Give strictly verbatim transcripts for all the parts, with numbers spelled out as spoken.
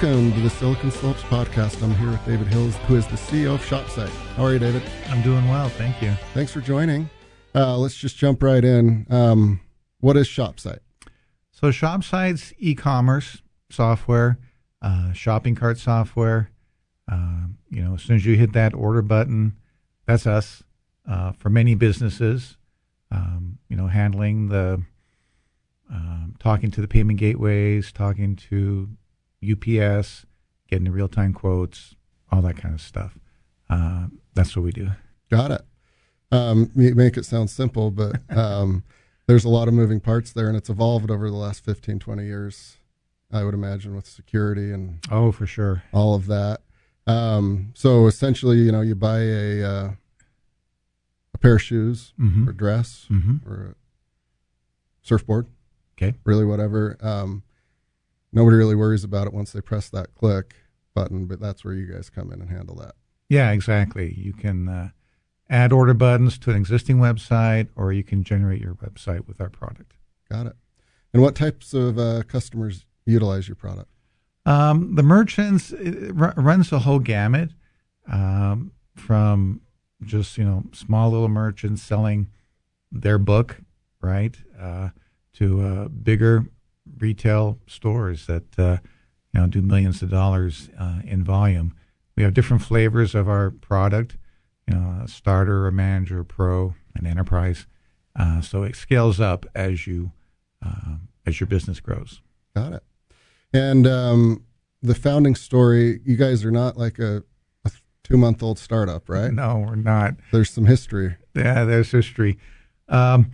Welcome to the Silicon Slopes podcast. I'm here with David Hills, who is the C E O of ShopSite. How are you, David? I'm doing well, thank you. Thanks for joining. Uh, let's just jump right in. Um, what is ShopSite? So ShopSite's e-commerce software, uh, shopping cart software. Uh, you know, as soon as you hit that order button, that's us. Uh, for many businesses, um, you know, handling the, um, talking to the payment gateways, talking to U P S, getting the real-time quotes, all that kind of stuff. Uh, that's what we do. Got it. Um, you make it sound simple, but um, there's a lot of moving parts there, and it's evolved over the last fifteen, twenty years, I would imagine, with security and oh, for sure, all of that. Um, so essentially, you know, you buy a uh, a pair of shoes mm-hmm. or dress mm-hmm. or a surfboard, okay, really whatever. Um, nobody really worries about it once they press that click button, but that's where you guys come in and handle that. Yeah, exactly. You can uh, add order buttons to an existing website, or you can generate your website with our product. Got it. And what types of uh, customers utilize your product? Um, the merchants, it r- runs the whole gamut, um, from just, you know, small little merchants selling their book, right, uh, to uh, bigger retail stores that, uh, you know, do millions of dollars uh, in volume. We have different flavors of our product, you know, a starter, a manager, a pro, an enterprise. Uh, so it scales up as you uh, as your business grows. Got it. And um, the founding story, you guys are not like a, a two-month-old startup, right? No, we're not. There's some history. Yeah, there's history. Um,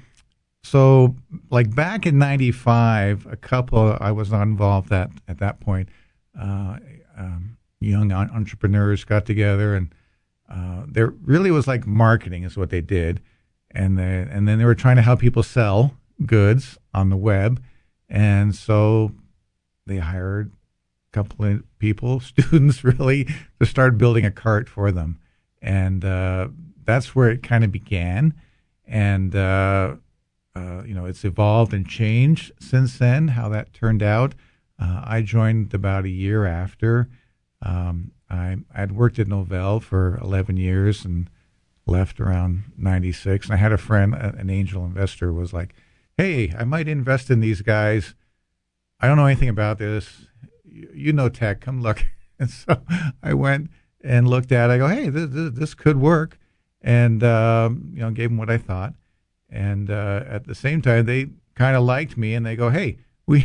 so, like back in ninety-five, a couple, I was not involved at, at that point, uh, um, young entrepreneurs got together, and uh, there really was like marketing is what they did. And, they, and then they were trying to help people sell goods on the web. And so they hired a couple of people, students really, to start building a cart for them. And uh, that's where it kind of began. And, uh, uh, you know, it's evolved and changed since then, how that turned out. Uh, I joined about a year after. Um, I had worked at Novell for eleven years and left around ninety-six. And I had a friend, an angel investor, was like, hey, I might invest in these guys. I don't know anything about this. You know tech, come look. And so I went and looked at it. I go, hey, this, this, this could work. And, um, you know, gave them what I thought. And uh, at the same time, they kind of liked me. And they go, hey, we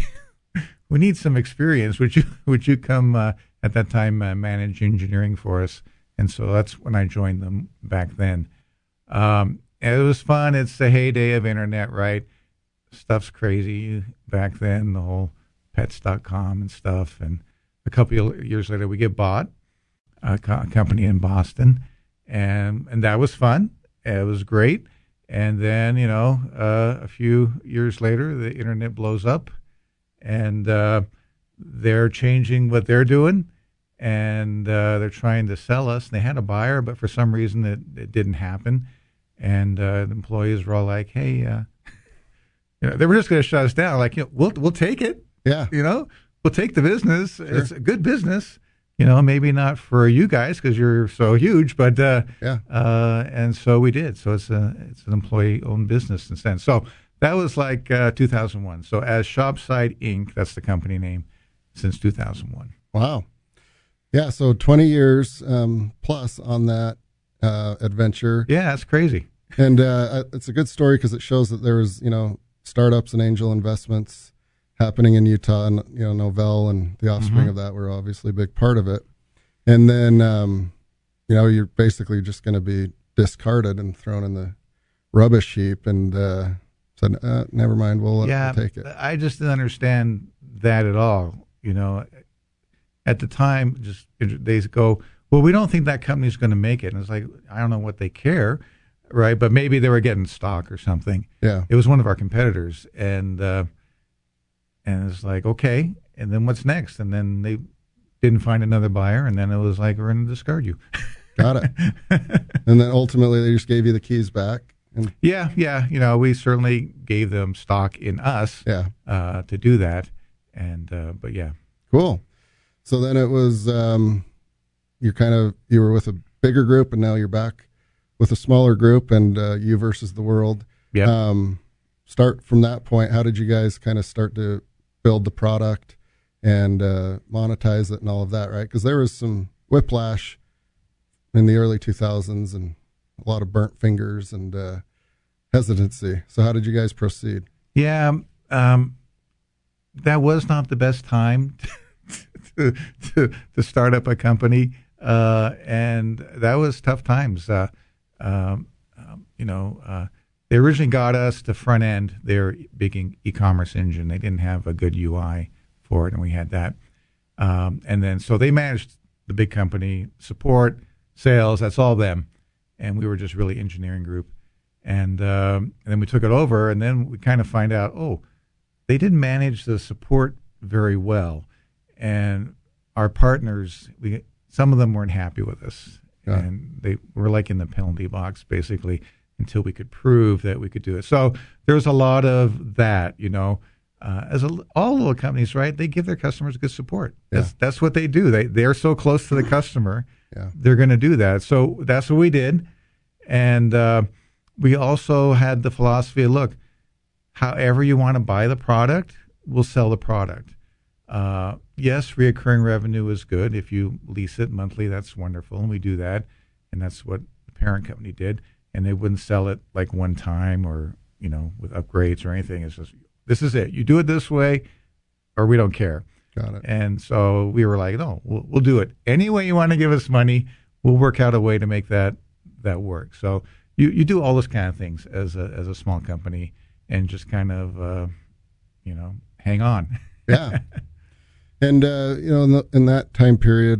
we need some experience. Would you would you come uh, at that time uh, manage engineering for us? And so that's when I joined them back then. Um, it was fun. It's the heyday of internet, right? Stuff's crazy back then, the whole pets dot com and stuff. And a couple of years later, we get bought, a, co- a company in Boston. And and that was fun. It was great. And then, you know, uh, a few years later, the internet blows up. And uh, they're changing what they're doing. And uh, they're trying to sell us. They had a buyer, but for some reason it, it didn't happen. And uh, the employees were all like, hey, uh, you know, they were just going to shut us down. Like, you know, we'll we'll take it. Yeah. You know, we'll take the business. Sure. It's a good business. You know, maybe not for you guys because you're so huge, but uh, yeah. Uh, and so we did. So it's a it's an employee-owned business in a sense. So that was like uh, two thousand one. So as ShopSite Incorporated, that's the company name, since two thousand one. Wow. Yeah. So twenty years um, plus on that uh, adventure. Yeah, that's crazy. And uh, it's a good story because it shows that there was, you know, startups and angel investments happening in Utah, and, you know, Novell and the offspring mm-hmm. of that were obviously a big part of it. And then, um, you know, you're basically just going to be discarded and thrown in the rubbish heap, and uh, said, uh, never mind, we'll, yeah, we'll take it. I just didn't understand that at all. You know, at the time, just they go, well, we don't think that company's going to make it. And it's like, I don't know what they care, right? But maybe they were getting stock or something. Yeah. It was one of our competitors. And, uh, and it's like, okay, and then what's next? And then they didn't find another buyer, and then it was like, we're going to discard you. Got it. And then ultimately they just gave you the keys back. And yeah, yeah. You know, we certainly gave them stock in us yeah. uh, to do that. And, uh, but yeah. Cool. So then it was, um, you're kind of, you were with a bigger group and now you're back with a smaller group and uh, you versus the world. Yeah. Um, start from that point. How did you guys kind of start to build the product and uh, monetize it and all of that, right? Because there was some whiplash in the early two thousands and a lot of burnt fingers and uh, hesitancy. So how did you guys proceed? Yeah, um, that was not the best time to to, to start up a company, uh, and that was tough times. Uh, um, um, you know, uh, they originally got us to front end their big e- e-commerce engine. They didn't have a good U I for it, and we had that. Um, and then so they managed the big company, support, sales. That's all them, and we were just really engineering group. And, um, and then we took it over, and then we kind of find out, oh, they didn't manage the support very well, and our partners, we some of them weren't happy with us, yeah. and they were like in the penalty box basically until we could prove that we could do it. So there was a lot of that, you know. Uh, as a, all little companies, right? They give their customers good support. That's Yeah. that's what they do. They they're so close to the customer, Yeah. they're going to do that. So that's what we did, and. Uh, We also had the philosophy of, look, however you want to buy the product, we'll sell the product. Uh, yes, reoccurring revenue is good. If you lease it monthly, that's wonderful, and we do that. And that's what the parent company did. And they wouldn't sell it like one time or, you know, with upgrades or anything. It's just, this is it. You do it this way or we don't care. Got it. And so we were like, no, we'll, we'll do it. Any way you want to give us money, we'll work out a way to make that that work. So You you do all those kind of things as a as a small company and just kind of uh, you know hang on. Yeah, and uh, you know in, the, in that time period,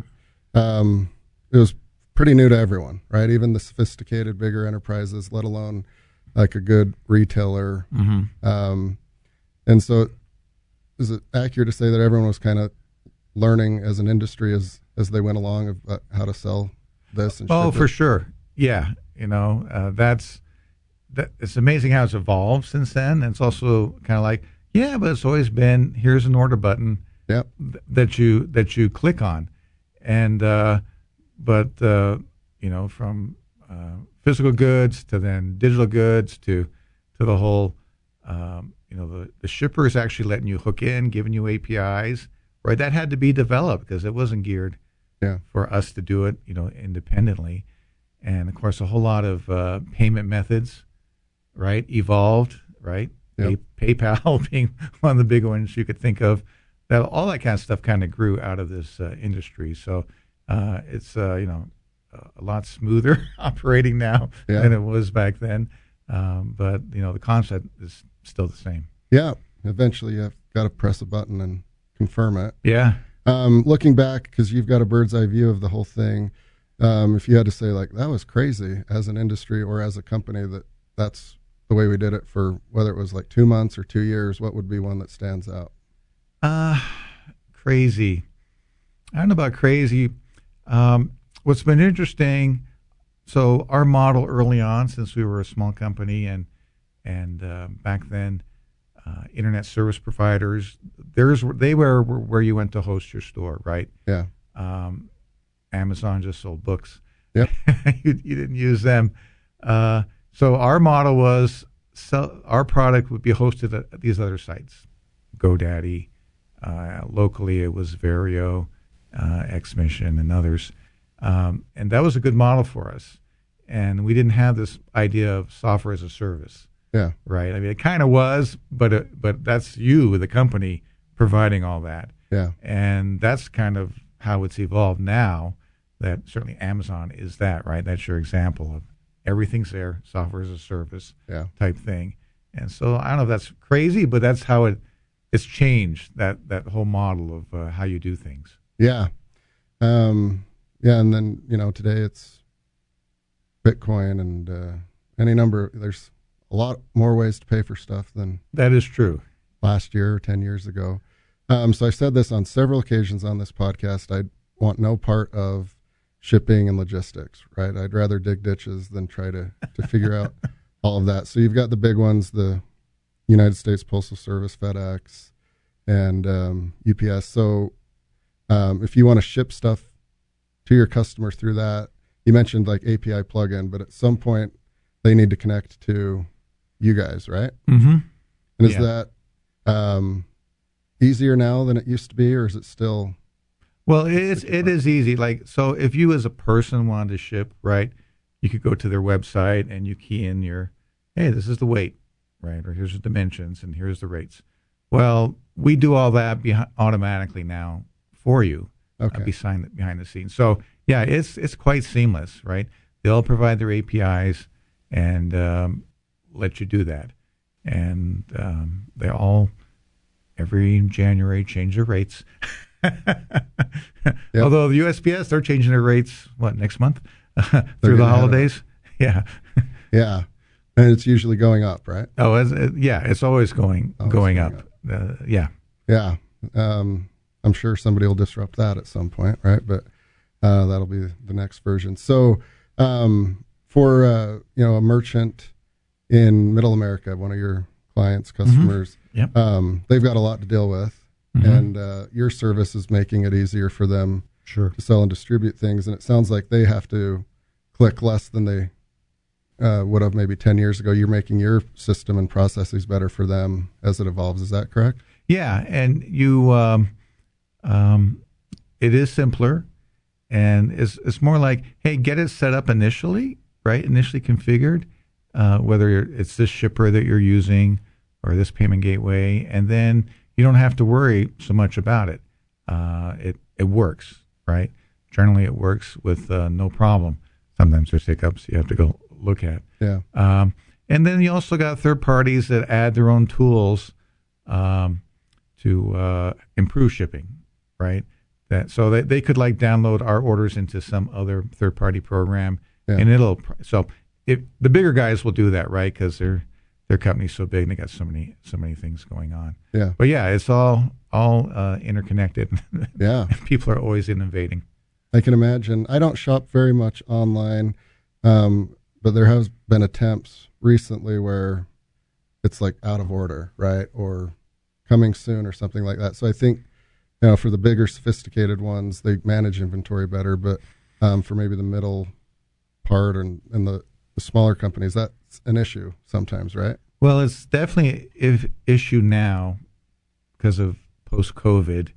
um, it was pretty new to everyone, right? Even the sophisticated, bigger enterprises, let alone like a good retailer. Mm-hmm. Um, and so, is it accurate to say that everyone was kind of learning as an industry as as they went along of uh, how to sell this? And oh, ship for it? sure. Yeah. You know, uh, that's that. It's amazing how it's evolved since then. And it's also kind of like, yeah, but it's always been here's an order button Yep. th- that you that you click on, and uh, but uh, you know, from uh, physical goods to then digital goods to to the whole, um, you know, the the shipper is actually letting you hook in, giving you A P Is, right? That had to be developed because it wasn't geared Yeah. for us to do it, you know, independently. And of course, a whole lot of uh, payment methods, right, evolved, right? Yep. Pay, PayPal being one of the big ones you could think of. That all that kind of stuff kind of grew out of this uh, industry. So uh, it's uh, you know a lot smoother operating now Yeah. than it was back then. Um, but you know the concept is still the same. Yeah. Eventually, you've got to press a button and confirm it. Yeah. Um, looking back, because you've got a bird's eye view of the whole thing. Um, if you had to say like that was crazy as an industry or as a company that that's the way we did it for whether it was like two months or two years, what would be one that stands out? Uh, crazy. I don't know about crazy. Um, what's been interesting, so our model early on, since we were a small company and and uh, back then, uh, internet service providers, there's they were where you went to host your store, right? Yeah. Um, Amazon just sold books. Yep. you, you didn't use them. Uh, so our model was sell, our product would be hosted at these other sites, GoDaddy. Uh, locally, it was Vario, uh, Xmission, and others. Um, and that was a good model for us. And we didn't have this idea of software as a service, Yeah. right? I mean, it kind of was, but it, but that's you, the company, providing all that. Yeah. And that's kind of how it's evolved now. That certainly Amazon is that, right? That's your example of everything's there, software as a service Yeah. type thing. And so I don't know if that's crazy, but that's how it it's changed, that that whole model of uh, how you do things. Yeah. Um, yeah. And then, you know, today it's Bitcoin and uh, any number. There's a lot more ways to pay for stuff than That is true. last year or ten years ago. Um, so I said this on several occasions on this podcast. I want no part of shipping and logistics, right? I'd rather dig ditches than try to, to figure out all of that. So you've got the big ones, the United States Postal Service, FedEx, and um, U P S. So um, if you want to ship stuff to your customer through that, you mentioned like A P I plugin, but at some point they need to connect to you guys, right? Mm-hmm. And is Yeah. that um, easier now than it used to be, or is it still? Well, it's it is easy. Like, so if you as a person wanted to ship, right, you could go to their website and you key in your, hey, this is the weight, right, or here's the dimensions and here's the rates. Well, we do all that behind, automatically now for you, Okay. uh, behind behind the scenes. So yeah, it's it's quite seamless, right? They'll provide their A P Is and um, let you do that, and um, they all every January change their rates. Yep. Although the U S P S, they're changing their rates, what, next month? Through getting the ahead of holidays? Yeah. Yeah, and it's usually going up, right? Oh, it's, it, yeah, it's always going Always going, going up. Uh, yeah. Yeah, um, I'm sure somebody will disrupt that at some point, right? But uh, that'll be the next version. So um, for uh, you know a merchant in Middle America, one of your clients, customers, Yep. um, they've got a lot to deal with, Mhm. and uh, your service is making it easier for them Sure. to sell and distribute things. And it sounds like they have to click less than they uh, would have maybe ten years ago. You're making your system and processes better for them as it evolves. Is that correct? Yeah, and you, um, um, it is simpler, and it's it's more like, hey, get it set up initially, right? Initially configured, uh, whether you're, it's this shipper that you're using or this payment gateway, and then you don't have to worry so much about it. Uh, it it works, right? Generally, it works with uh, no problem. Sometimes there's hiccups you have to go look at. Yeah. Um, and then you also got third parties that add their own tools um, to uh, improve shipping, right? That so they, they could like download our orders into some other third party program, Yeah. and it'll so if the bigger guys will do that, right? Because their their company's so big and they got so many so many things going on. Yeah. But yeah, it's all all uh, interconnected. Yeah. People are always innovating. I can imagine. I don't shop very much online, um, but there has been attempts recently where it's like out of order, right? Or coming soon or something like that. So I think, you know, for the bigger sophisticated ones, they manage inventory better, but um, for maybe the middle part and, and the, the smaller companies, that's an issue sometimes, right? Well, it's definitely an issue now because of post-COVID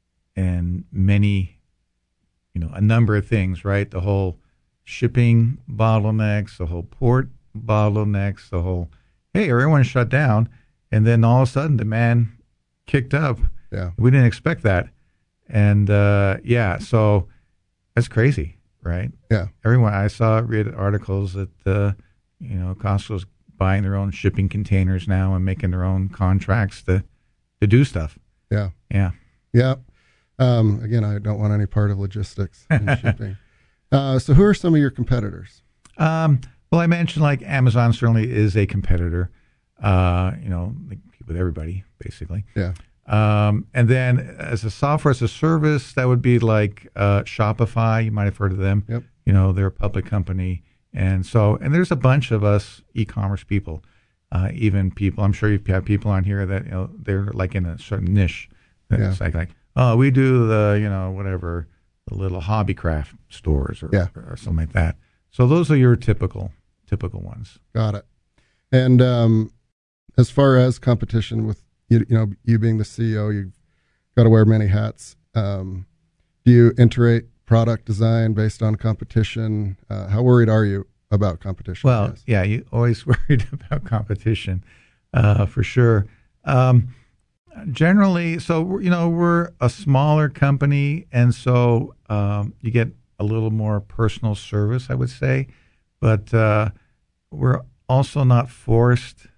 and many, you know, a number of things, right? The whole shipping bottlenecks, the whole port bottlenecks, the whole, hey, everyone shut down. And then all of a sudden demand kicked up. Yeah. We didn't expect that. And uh, yeah, so that's crazy, right? Yeah. Everyone, I saw, read articles that, uh, you know, Costco's buying their own shipping containers now and making their own contracts to, to do stuff. Yeah. Yeah. Yeah. Um, again, I don't want any part of logistics and shipping. Uh, so who are some of your competitors? Um, well, I mentioned like Amazon certainly is a competitor, uh, you know, like with everybody, basically. Yeah. Um, and then as a software as a service, that would be like uh, Shopify. You might have heard of them. Yep. You know, they're a public company. And so, and there's a bunch of us e-commerce people, uh, even people, I'm sure you've had people on here that, you know, they're like in a certain niche. Yeah. It's like, like, oh, we do the, you know, whatever, the little hobby craft stores or, Yeah. or, or something like that. So those are your typical, typical ones. Got it. And um, as far as competition with, you, you know, you being the C E O, you've got to wear many hats. Um, do you iterate product design based on competition? Uh, how worried are you about competition? Well, Yes. yeah, you always worried about competition, uh, for sure. Um, generally, so, you know, we're a smaller company, and so um, you get a little more personal service, I would say. But uh, we're also not forced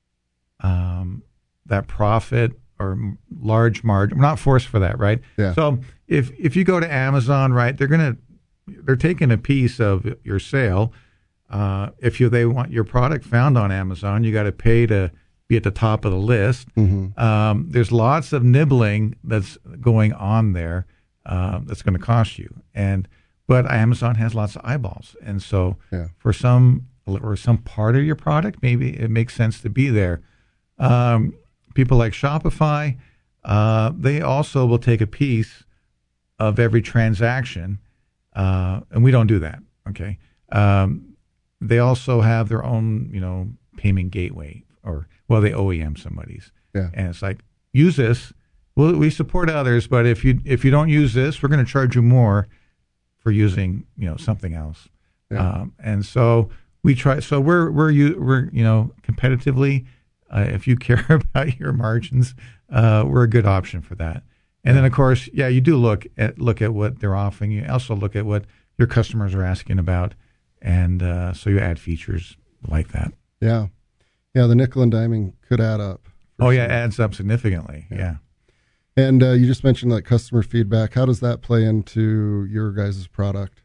um, that profit or m- large margin. We're not forced for that, right? Yeah. So if if you go to Amazon, right, they're gonna they're taking a piece of your sale. Uh, if you they want your product found on Amazon, you got to pay to be at the top of the list. Mm-hmm. Um, there's lots of nibbling that's going on there uh, that's going to cost you. And but Amazon has lots of eyeballs, and so Yeah. for some or some part of your product, maybe it makes sense to be there. Um, people like Shopify, uh, they also will take a piece of every transaction, uh, and we don't do that. Okay. Um, they also have their own, you know, payment gateway, or well, they O E M somebody's, Yeah. and it's like, use this. Well, we support others, but if you if you don't use this, we're going to charge you more for using, you know, something else. Yeah. Um, and so we try. So we're we're you we're you know competitively, uh, if you care about your margins, uh, we're a good option for that. And then of course, yeah, you do look at look at what they're offering. You also look at what your customers are asking about, and uh, so you add features like that. Yeah, yeah. The nickel and diming could add up. Oh yeah, sure. it adds up significantly. Yeah. Yeah. And uh, you just mentioned like customer feedback. How does that play into your guys' product?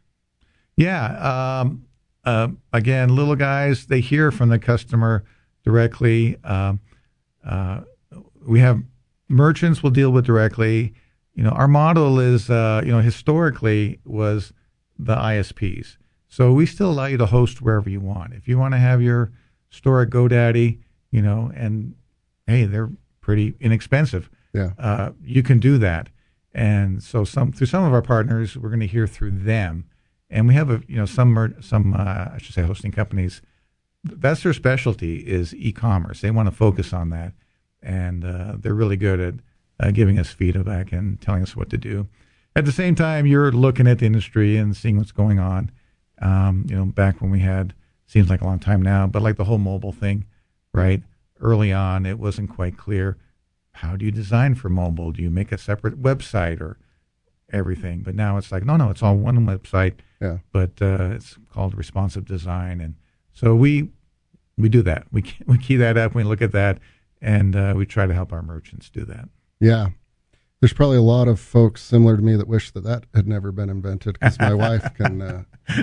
Yeah. Um, uh, again, little guys, they hear from the customer directly. Um, uh, we have merchants we'll deal with directly. You know, our model is, uh, you know, historically was the I S Ps. So we still allow you to host wherever you want. If you want to have your store at GoDaddy, you know, and hey, they're pretty inexpensive. Yeah. Uh, you can do that. And so some through some of our partners, we're going to hear through them. And we have a you know some mer- some uh, I should say hosting companies. That's their specialty is e-commerce. They want to focus on that, and uh, they're really good at uh, giving us feedback and telling us what to do. At the same time, you're looking at the industry and seeing what's going on. Um, you know, back when we had seems like a long time now, but like the whole mobile thing, right? Early on, it wasn't quite clear. How do you design for mobile? Do you make a separate website or everything? But now it's like, no, no, it's all one website. Yeah. But uh, it's called responsive design, and so we we do that. We we key that up. We look at that, and uh, we try to help our merchants do that. Yeah. There's probably a lot of folks similar to me that wish that that had never been invented, because my wife can uh,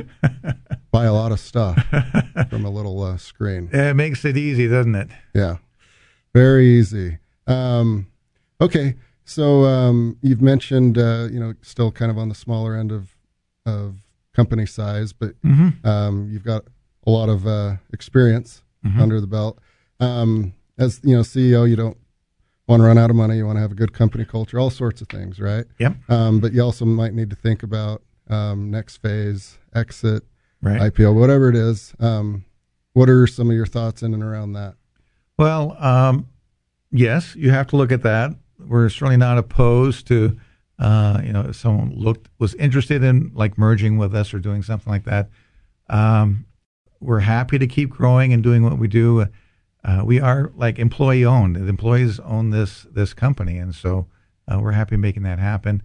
buy a lot of stuff from a little uh, screen. It makes it easy, doesn't it? Yeah. Very easy. Um, okay. So um, you've mentioned, uh, you know, still kind of on the smaller end of of company size, but Mm-hmm. um, you've got a lot of uh, experience Mhm. under the belt. Um, as you know, C E O, you don't want to run out of money. You want to have a good company culture, all sorts of things, right? Yep. Um, but you also might need to think about um, next phase, exit, Right. I P O, whatever it is. Um, what are some of your thoughts in and around that? Well, um, yes, you have to look at that. We're certainly not opposed to, uh, you know, if someone looked was interested in like merging with us or doing something like that. Um, we're happy to keep growing and doing what we do. Uh, we are like employee owned. The employees own this this company, and so uh, we're happy making that happen.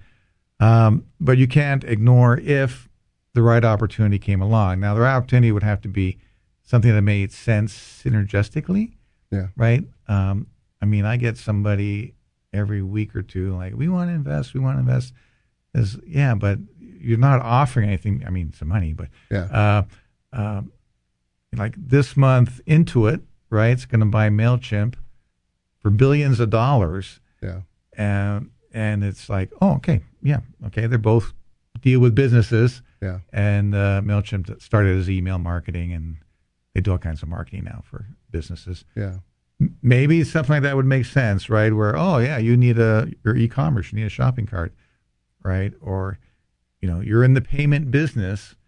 Um, but you can't ignore if the right opportunity came along. Now, the right opportunity would have to be something that made sense synergistically. Yeah. Right. Um, I mean, I get somebody every week or two like, we want to invest, we want to invest. Is yeah, but you're not offering anything. I mean, some money, but Yeah. uh, uh, like this month, Intuit, right? It's going to buy MailChimp for billions of dollars. Yeah. And, and it's like, oh, okay. Yeah. Okay. They're both deal with businesses. Yeah. And uh, MailChimp started as email marketing, and they do all kinds of marketing now for businesses. Yeah. M- Maybe something like that would make sense, right? Where, oh, yeah, you need a, your e-commerce, you need a shopping cart, right? Or, you know, you're in the payment business.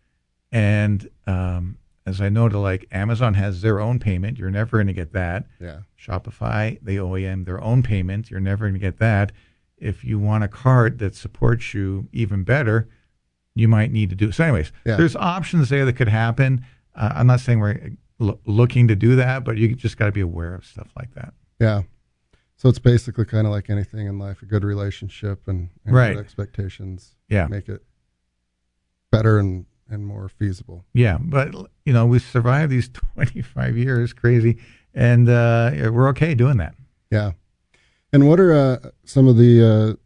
And um, as I know, to like Amazon has their own payment. You're never going to get that. Yeah. Shopify, they O E M their own payment. You're never going to get that. If you want a cart that supports you even better, you might need to do so. Anyways, Yeah. there's options there that could happen. Uh, I'm not saying we're l- looking to do that, but you just got to be aware of stuff like that. Yeah. So it's basically kind of like anything in life, a good relationship and, and Right. good expectations Yeah. make it better and, and more feasible. Yeah, but you know, we survived these twenty-five years, crazy, and uh, we're okay doing that. Yeah. And what are uh, some of the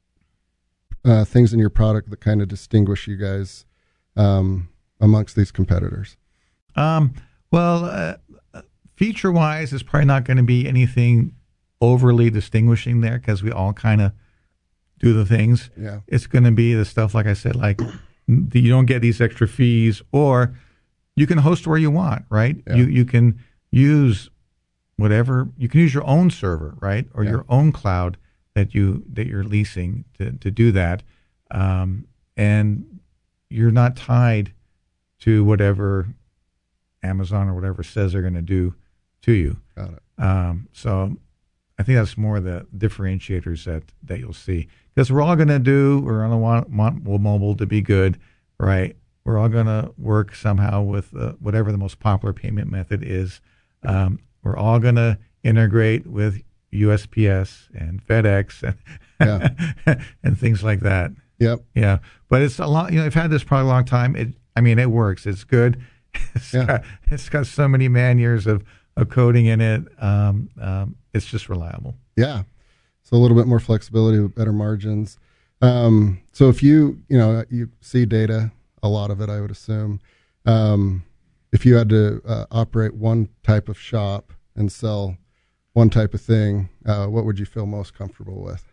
uh, uh, things in your product that kind of distinguish you guys um, amongst these competitors? Um, well, uh, feature-wise, it's probably not going to be anything overly distinguishing there because we all kind of do the things. Yeah. It's going to be the stuff, like I said, like the, you don't get these extra fees, or you can host where you want, right? Yeah. You you can use whatever, you can use your own server, right, or Yeah. your own cloud that you that you're leasing to to do that. um, and you're not tied to whatever Amazon or whatever says they're going to do to you. Got it. Um, so I think that's more the differentiators that, that you'll see. Because we're all going to do, we're going to want, want mobile to be good, right? We're all going to work somehow with uh, whatever the most popular payment method is. Um, we're all going to integrate with U S P S and FedEx and yeah. and things like that. Yep. Yeah. But it's a lot, you know, I've had this probably a long time. It, I mean, it works. It's good. It's, yeah. got, it's got so many man years of, of coding in it. Um, um, it's just reliable. Yeah. So a little bit more flexibility, better margins. Um, so if you, you know, you see data, a lot of it, I would assume, um, if you had to uh, operate one type of shop and sell one type of thing, uh, what would you feel most comfortable with?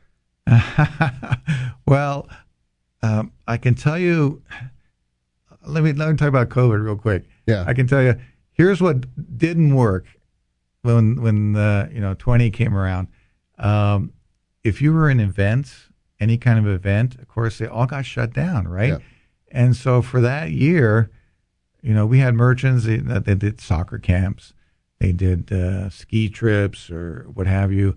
Well, um, I can tell you, let me, let me talk about COVID real quick. Yeah. I can tell you, here's what didn't work when, when, uh, you know, twenty came around. Um, if you were in events, any kind of event, of course, they all got shut down, right? Yeah. And so for that year, you know, we had merchants that they did soccer camps, they did uh, ski trips or what have you,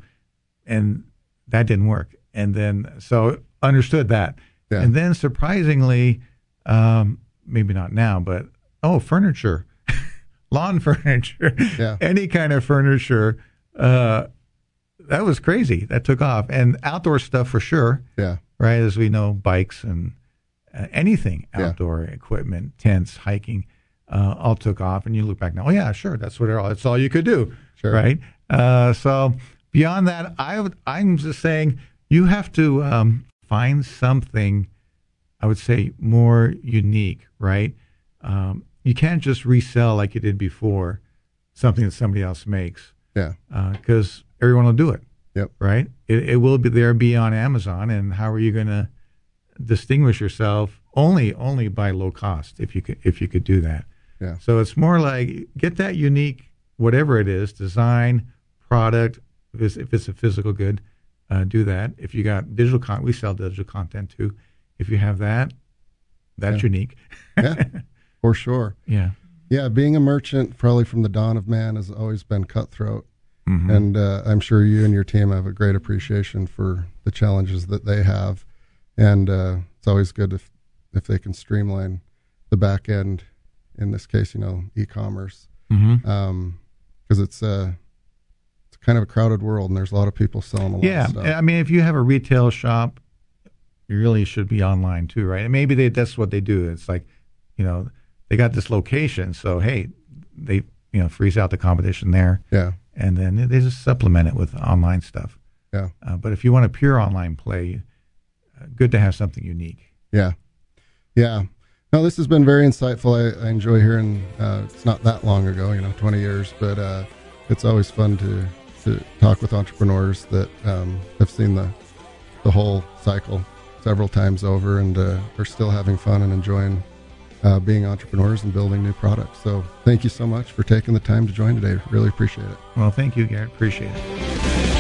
and that didn't work. And then, so understood that. Yeah. And then surprisingly, um, maybe not now, but, oh, furniture, lawn furniture, yeah. any kind of furniture, uh, that was crazy. That took off. And outdoor stuff for sure. Yeah. Right, as we know, bikes and uh, anything, outdoor yeah. equipment, tents, hiking, uh, all took off. And you look back now, oh, yeah, sure, that's what it all, that's all you could do, sure. right? Uh, so beyond that, I would, I'm just saying you have to um, find something, I would say, more unique, right? Um, you can't just resell like you did before something that somebody else makes. Yeah. Because uh, everyone will do it. Yep. Right? It, it will be there, be on Amazon, and how are you going to distinguish yourself? Only, only by low cost, if you could, if you could do that. Yeah. So it's more like get that unique, whatever it is, design, product. If it's, if it's a physical good, uh, do that. If you got digital content, we sell digital content too. If you have that, that's yeah. unique. Yeah, for sure. Yeah. Yeah, being a merchant, probably from the dawn of man, has always been cutthroat. Mm-hmm. And uh, I'm sure you and your team have a great appreciation for the challenges that they have. And uh, it's always good if, if they can streamline the back end, in this case, you know, e-commerce. Mm-hmm. Um, because it's, uh, it's kind of a crowded world, and there's a lot of people selling a lot yeah. of stuff. I mean, if you have a retail shop, you really should be online too, right? And maybe they, that's what they do. It's like, you know, they got this location, so, hey, they, you know, freeze out the competition there. Yeah. And then they just supplement it with online stuff. Yeah. Uh, but if you want a pure online play, uh, good to have something unique. Yeah. Yeah. No, this has been very insightful. I, I enjoy hearing, uh, it's not that long ago, you know, twenty years, but uh, it's always fun to, to talk with entrepreneurs that um, have seen the, the whole cycle several times over and uh, are still having fun and enjoying Uh, being entrepreneurs and building new products. So thank you so much for taking the time to join today. Really appreciate it. Well, thank you, Garrett. Appreciate it.